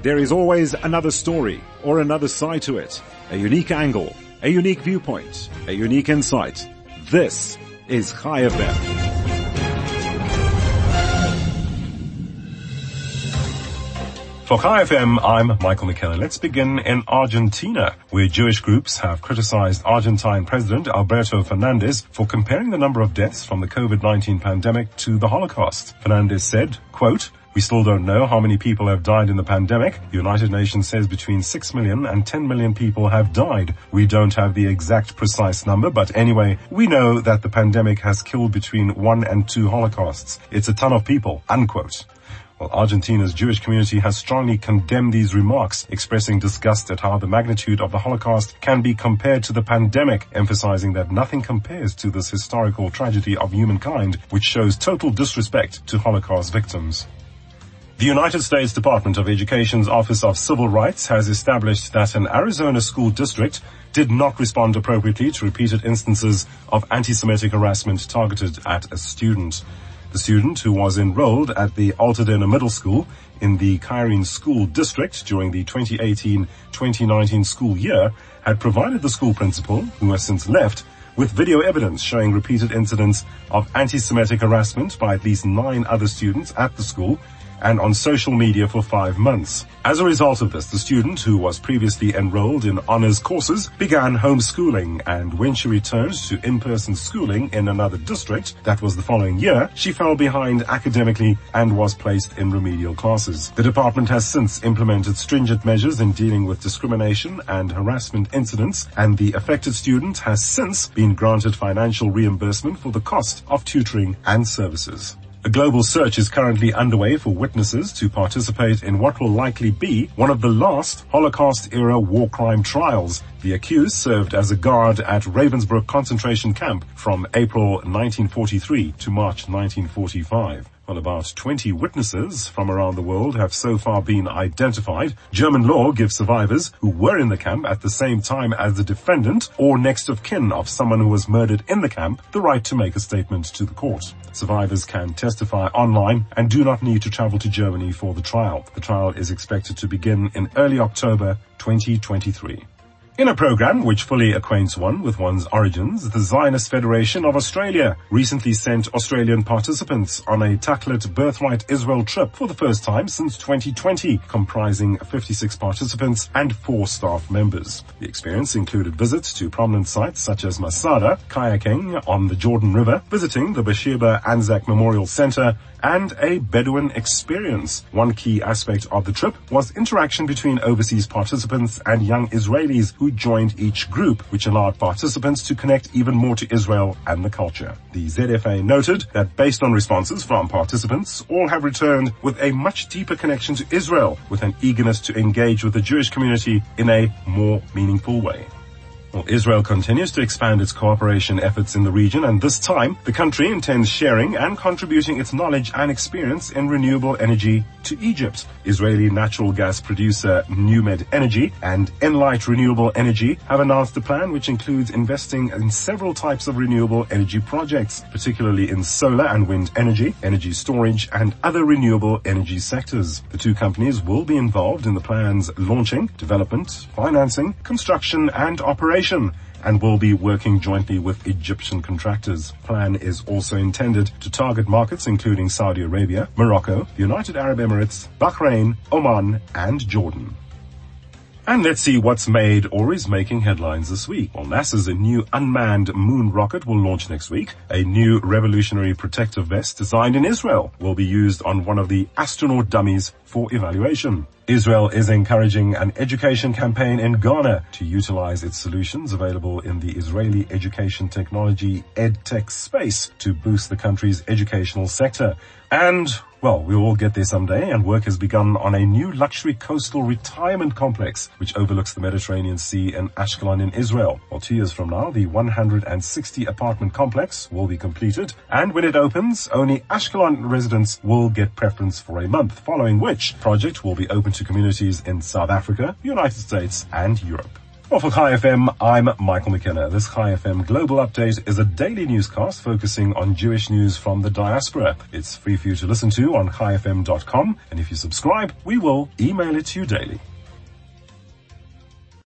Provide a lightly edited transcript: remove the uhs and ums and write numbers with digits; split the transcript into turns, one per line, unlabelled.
There is always another story or another side to it, a unique angle, a unique viewpoint, a unique insight. This is Chai FM.
For Chai FM, I'm Michael McKellar. Let's begin in Argentina, where Jewish groups have criticized Argentine President Alberto Fernandez for comparing the number of deaths from the COVID-19 pandemic to the Holocaust. Fernandez said, quote, "We still don't know how many people have died in the pandemic. The United Nations says between 6 million and 10 million people have died. We don't have the exact precise number, but anyway, we know that the pandemic has killed between 1 and 2 Holocausts. It's a ton of people," unquote. Well, Argentina's Jewish community has strongly condemned these remarks, expressing disgust at how the magnitude of the Holocaust can be compared to the pandemic, emphasizing that nothing compares to this historical tragedy of humankind, which shows total disrespect to Holocaust victims. The United States Department of Education's Office of Civil Rights has established that an Arizona school district did not respond appropriately to repeated instances of anti-Semitic harassment targeted at a student. The student, who was enrolled at the Altadena Middle School in the Kyrene School District during the 2018-2019 school year, had provided the school principal, who has since left, with video evidence showing repeated incidents of anti-Semitic harassment by at least 9 other students at the school and on social media for 5 months. As a result of this, the student, who was previously enrolled in honors courses, began homeschooling, and when she returned to in-person schooling in another district, that was the following year, she fell behind academically and was placed in remedial classes. The department has since implemented stringent measures in dealing with discrimination and harassment incidents, and the affected student has since been granted financial reimbursement for the cost of tutoring and services. A global search is currently underway for witnesses to participate in what will likely be one of the last Holocaust-era war crime trials. The accused served as a guard at Ravensbrück concentration camp from April 1943 to March 1945. Well, about 20 witnesses from around the world have so far been identified. German law gives survivors who were in the camp at the same time as the defendant or next of kin of someone who was murdered in the camp the right to make a statement to the court. Survivors can testify online and do not need to travel to Germany for the trial. The trial is expected to begin in early October 2023. In a program which fully acquaints one with one's origins, the Zionist Federation of Australia recently sent Australian participants on a Taklit Birthright Israel trip for the first time since 2020, comprising 56 participants and 4 staff members. The experience included visits to prominent sites such as Masada, kayaking on the Jordan River, visiting the Beersheba Anzac Memorial Center, and a Bedouin experience. One key aspect of the trip was interaction between overseas participants and young Israelis who joined each group, which allowed participants to connect even more to Israel and the culture. The ZFA noted that based on responses from participants, all have returned with a much deeper connection to Israel, with an eagerness to engage with the Jewish community in a more meaningful way. Well, Israel continues to expand its cooperation efforts in the region, and this time the country intends sharing and contributing its knowledge and experience in renewable energy to Egypt. Israeli natural gas producer NewMed Energy and Enlight Renewable Energy have announced a plan which includes investing in several types of renewable energy projects, particularly in solar and wind energy, energy storage, and other renewable energy sectors. The 2 companies will be involved in the plan's launching, development, financing, construction, and operation, and will be working jointly with Egyptian contractors. The plan is also intended to target markets including Saudi Arabia, Morocco, the United Arab Emirates, Bahrain, Oman, and Jordan. And let's see what's made or is making headlines this week. Well, NASA's new unmanned moon rocket will launch next week. A new revolutionary protective vest designed in Israel will be used on one of the astronaut dummies for evaluation. Israel is encouraging an education campaign in Ghana to utilize its solutions available in the Israeli education technology EdTech space to boost the country's educational sector. And, well, we'll all get there someday, and work has begun on a new luxury coastal retirement complex which overlooks the Mediterranean Sea in Ashkelon in Israel. Well, 2 years from now, the 160 apartment complex will be completed, and when it opens, only Ashkelon residents will get preference for a month, following which project will be open to communities in South Africa, the United States, and Europe. Well, for Chai FM, I'm Michael McKenna. This Chai FM Global Update is a daily newscast focusing on Jewish news from the diaspora. It's free for you to listen to on chaifm.com, and if you subscribe, we will email it to you daily.